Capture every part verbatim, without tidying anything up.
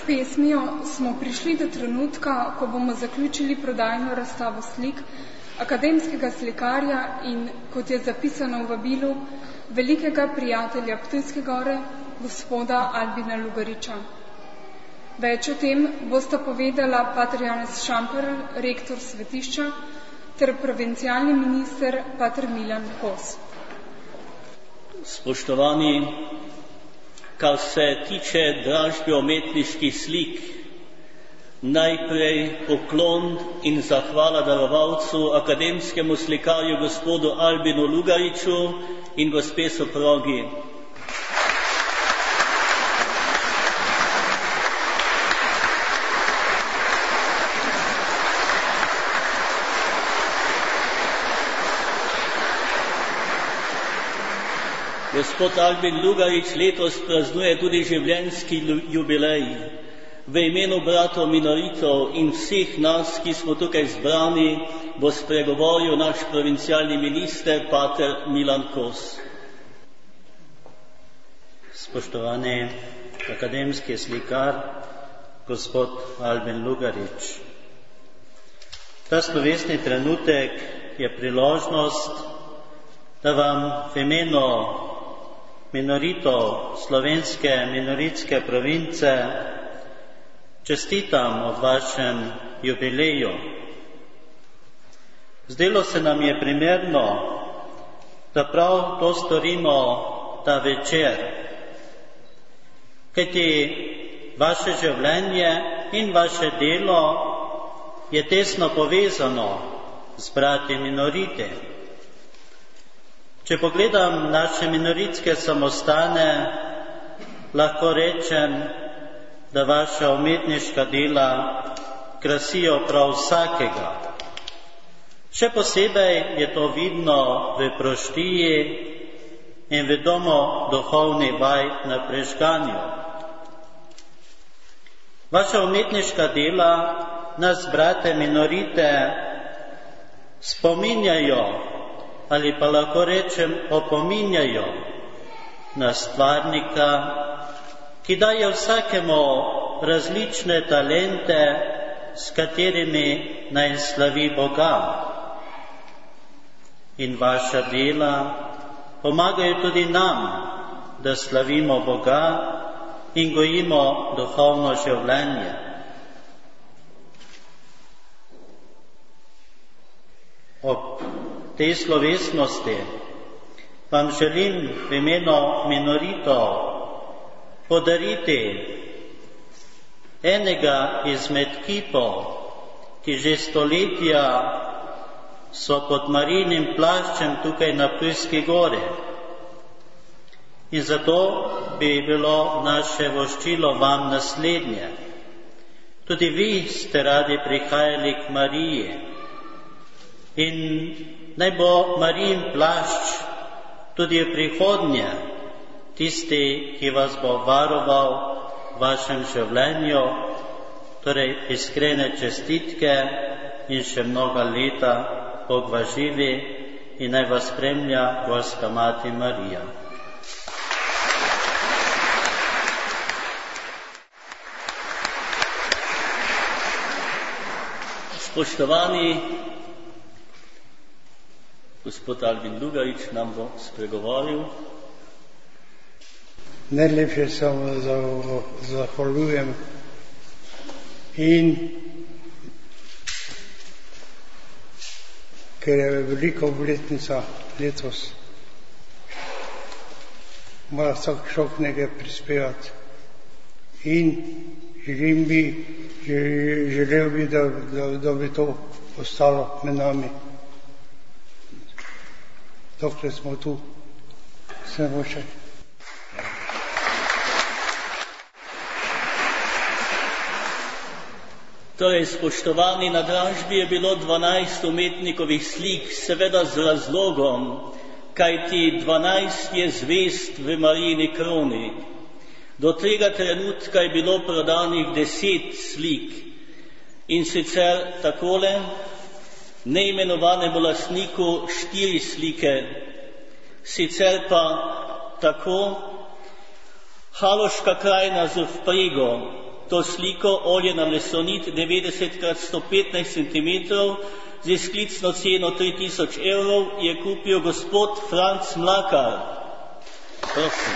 pesmijo smo prišli do trenutka, ko bomo zaključili prodajno razstavo slik akademskega slikarja in, kot je zapisano v vabilu, velikega prijatelja Ptujske Gore, gospoda Albina Lugariča. Več o tem bosta povedala pater Janez Šamperl, rektor svetišča, ter provincialni minister pater Milan Kos. Spoštovani, kar se tiče dražbe umetniških slik, najprej poklon in zahvala darovalcu, akademskemu slikarju gospodu Albinu Lugariču in gospe soprogi. Gospod Albin Lugarič letos praznuje tudi življenjski jubilej. V imenu bratov minoritov in vseh nas, ki smo tukaj zbrani, bo spregovoril naš provincialni minister, pater Milan Kos. Spoštovani akademski slikar, gospod Albin Lugarič. Ta slovesni trenutek je priložnost, da vam v imenu minoritov slovenske minoritske province čestitam ob vašem jubileju. Zdelo se nam je primerno, da prav to storimo ta večer, kajti vaše življenje in vaše delo je tesno povezano z brati minorite. Če pogledam naše minoritske samostane, lahko rečem, da vaša umetniška dela krasijo prav vsakega. Še posebej je to vidno v proštiji in v domu duhovni vaj na Prežganju. Vaša umetniška dela nas, brate minorite, spominjajo ali pa lahko rečem opominjajo na stvarnika, ki daje vsakemu različne talente, s katerimi naj slavi Boga. In vaša dela pomagajo tudi nam, da slavimo Boga in gojimo duhovno življenje. Ob tej slovesnosti vam želim v imenu minoritov podariti enega izmed kipov, ki že stoletja so pod Marijinim plaščem tukaj na Ptujski Gori. In zato bi bilo naše voščilo vam naslednje. Tudi vi ste radi prihajali k Mariji. In naj bo Marijin plašč tudi v prihodnje tisti, ki vas bo varoval v vašem življenju, torej iskrene čestitke in še mnoga leta Bog vas živi in naj vas spremlja Gorska mati Marija. Spoštovani, gospod Albin Lugarič nam bo spregovoril. Najlepše se vam zahvaljujem in ker je velika obletnica letos, mora vsak človek nekaj prispevati in želim bi, želel bi, da, da, da bi to ostalo med nami. Dokler smo tu, se moče. Torej, spoštovani, na dražbi je bilo dvanajst umetnikovih slik, seveda z razlogom, kajti dvanajst je zvest v Marijini kroni. Do tega trenutka je bilo prodanih deset slik in sicer takole: neimenovanemu lastniku štiri slike, sicer pa tako: Haloška krajina z vprego, To sliko olje na lesonit devetdeset krat sto petnajst centimetrov z izklicno ceno tri tisoč evrov je kupil gospod Franc Mlakar. Prosim.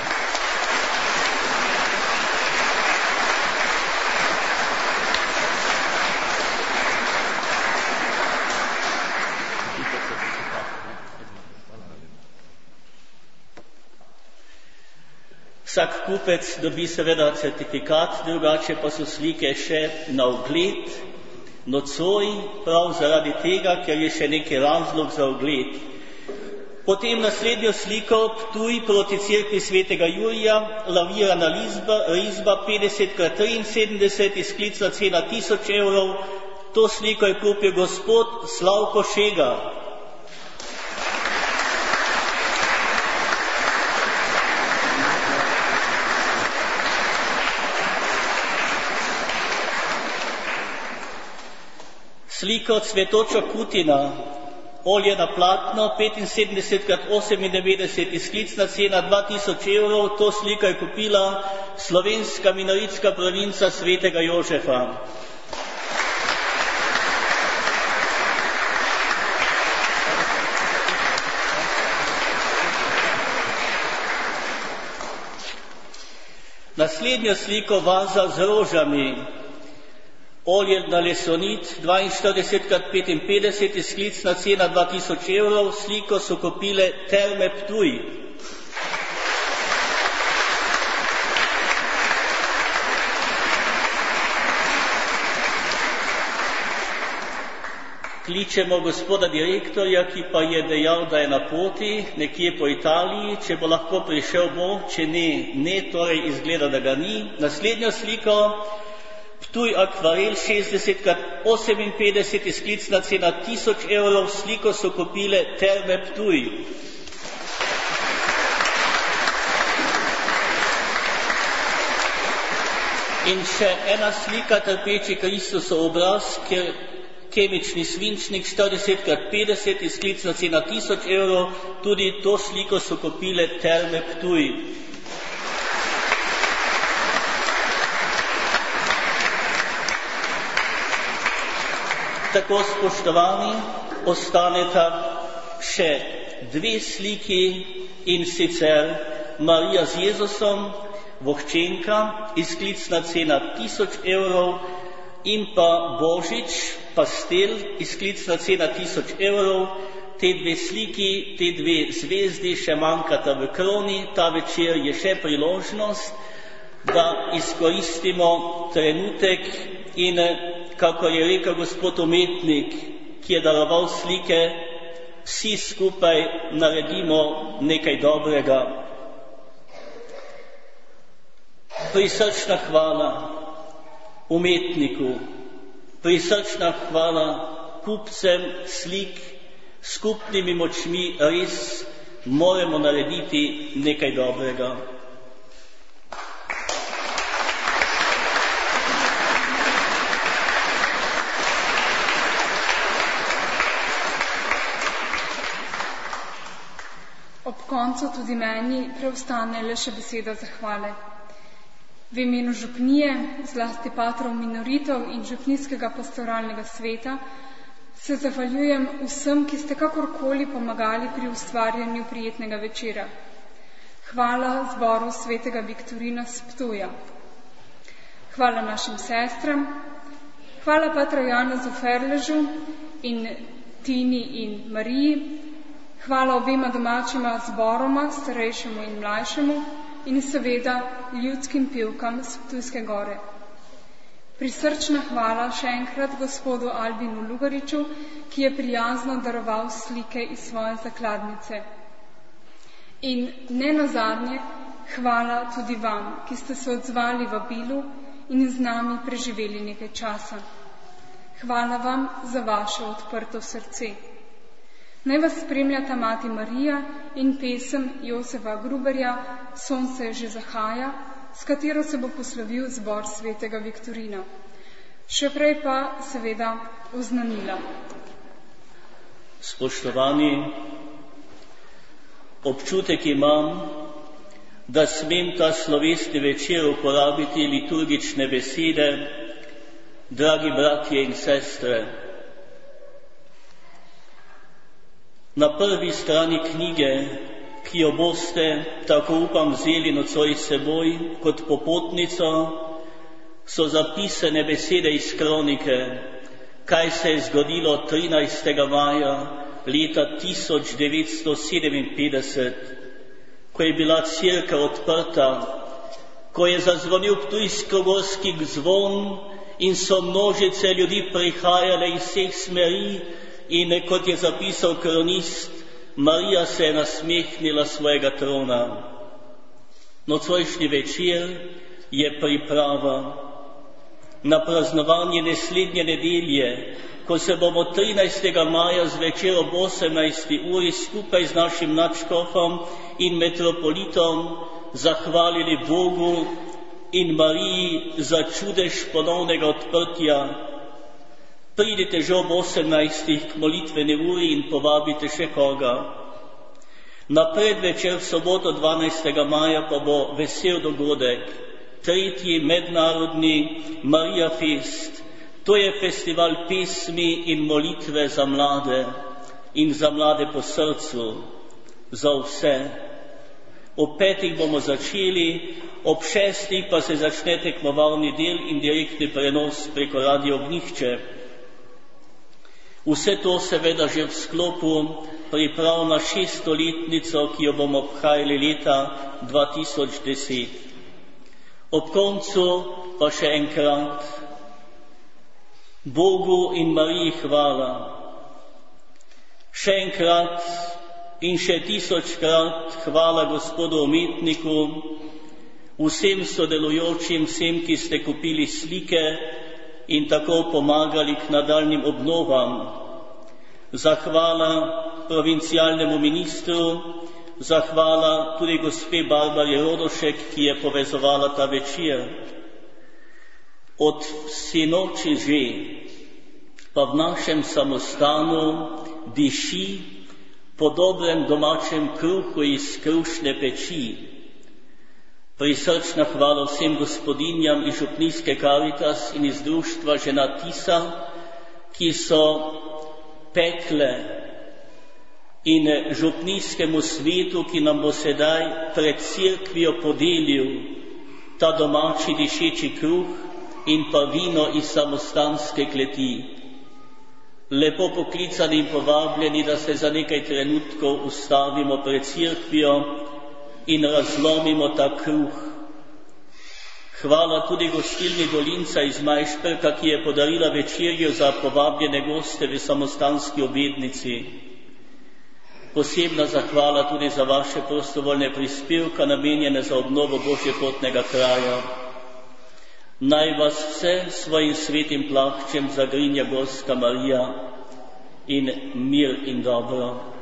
Vsak kupec dobi seveda certifikat, drugače pa so slike še na ogled, nocoj, prav zaradi tega, ker je še neki razlog za ogled. Potem naslednjo sliko Ptuj proti cerkvi svetega Jurija, lavirana risba, risba petdeset krat triinsedemdeset, izklicna cena tisoč evrov. To sliko je kupil gospod Slavko Šega. Sliko Cvetoča Kutina, olje na platno, petinsedemdeset krat osemindevetdeset, izklicna cena dva tisoč evrov. To sliko je kupila slovenska minoritska provinca svetega Jožefa. Naslednjo sliko vaza z rožami. Olje na lesonit, dvainštirideset krat petinpetdeset, izklicna cena dva tisoč evrov, sliko so kupile Terme Ptuj. Kličemo gospoda direktorja, ki pa je dejal, da je na poti, nekje po Italiji, če bo lahko prišel bo, če ne, ne, torej izgleda, da ga ni. Naslednjo sliko Ptuj akvarel šestdeset krat oseminpetdeset, izklicna cena tisoč evrov, sliko so kupile Terme Ptuj. In še ena slika, trpeči Kristusov obraz, ker kemični svinčnik štirideset krat petdeset, izklicna cena tisoč evrov, tudi to sliko so kupile Terme Ptuj. Tako, spoštovani, ostaneta še dve sliki, in sicer Marija z Jezusom, vohčenka, izklicna cena tisoč evrov, in pa Božič, pastel, izklicna cena tisoč evrov. Te dve sliki, te dve zvezdi še manjkata v kroni. Ta večer je še priložnost, da izkoristimo trenutek in, kako je rekel gospod umetnik, ki je daroval slike, vsi skupaj naredimo nekaj dobrega. Prisrčna hvala umetniku, prisrčna hvala kupcem slik, skupnimi močmi res moramo narediti nekaj dobrega. Ob koncu tudi meni preostane le še beseda zahvale. V imenu župnije, zlasti patrov minoritev in župnijskega pastoralnega sveta, se zahvaljujem vsem, ki ste kakorkoli pomagali pri ustvarjanju prijetnega večera. Hvala zboru svetega Viktorina s Ptuja. Hvala našim sestram, hvala patra Janezu Ferležu in Tini in Mariji, hvala obema domačima zboroma, starejšemu in mlajšemu, in seveda ljudskim pevkam s Ptujske gore. Prisrčna hvala še enkrat gospodu Albinu Lugariču, ki je prijazno daroval slike iz svoje zakladnice. In ne nazadnje, hvala tudi vam, ki ste se odzvali vabilu in z nami preživeli nekaj časa. Hvala vam za vaše odprto srce. Naj vas spremljata mati Marija in pesem Josefa Gruberja Sonce že zahaja, s katero se bo poslovil zbor svetega Viktorina. Še prej pa seveda oznanila. Spoštovani, občutek imam, da smem ta slovesni večer uporabiti liturgične besede, dragi bratje in sestre. Na prvi strani knjige, ki jo boste, tako upam, vzeli nocoj s seboj kot popotnico, so zapisane besede iz kronike, kaj se je zgodilo trinajstega maja leta tisoč devetsto sedeminpetdeset, ko je bila cerkev odprta, ko je zazvonil ptujsko-gorski zvon in so množice ljudi prihajale iz vseh smeri in, kot je zapisal kronist, Marija se je nasmehnila svojega trona. Nocojšnji večer je priprava na praznovanje naslednje nedelje, ko se bomo trinajstega maja zvečer ob osemnajsti uri skupaj z našim nadškofom in metropolitom zahvalili Bogu in Mariji za čudež ponovnega odprtja. Pridite že ob osemnajstih k molitveni uri in povabite še koga. Na predvečer v soboto dvanajstega maja pa bo vesel dogodek, tretji mednarodni Marija Fest. To je festival pesmi in molitve za mlade in za mlade po srcu, za vse. Ob petih bomo začeli, ob šestih pa se začne tekmovalni del in direktni prenos preko Radia Ognjišče. Vse to seveda že v sklopu priprav na šeststoletnico, ki jo bomo obhajali leta dva tisoč deset. Ob koncu pa še enkrat Bogu in Mariji hvala. Še enkrat in še tisočkrat hvala gospodu umetniku, vsem sodelujočim, vsem, ki ste kupili slike in tako pomagali k nadaljnjim obnovam. Zahvala provincialnemu ministru, zahvala tudi gospe Barbari Rodošek, ki je povezovala ta večer. Od sinoči že pa v našem samostanu diši po dobrem domačem kruhu iz krušne peči. Prisrčna hvala vsem gospodinjam iz župnijske Karitas in iz društva Žena Tisa, ki so pekle, in župnijskemu svetu, ki nam bo sedaj pred cerkvijo podelil ta domači dišeči kruh in pa vino iz samostanske kleti. Lepo poklicani in povabljeni, da se za nekaj trenutkov ustavimo pred cerkvijo in razlomimo ta kruh. Hvala tudi gostilni Dolinca iz Majšperka, ki je podarila večerjo za povabljene goste v samostanski obednici. Posebna zahvala tudi za vaše prostovoljne prispevke, namenjene za obnovo božjepotnega kraja. Naj vas vse svojim svetim plaščem zagrinja Gorska Marija in mir in dobro.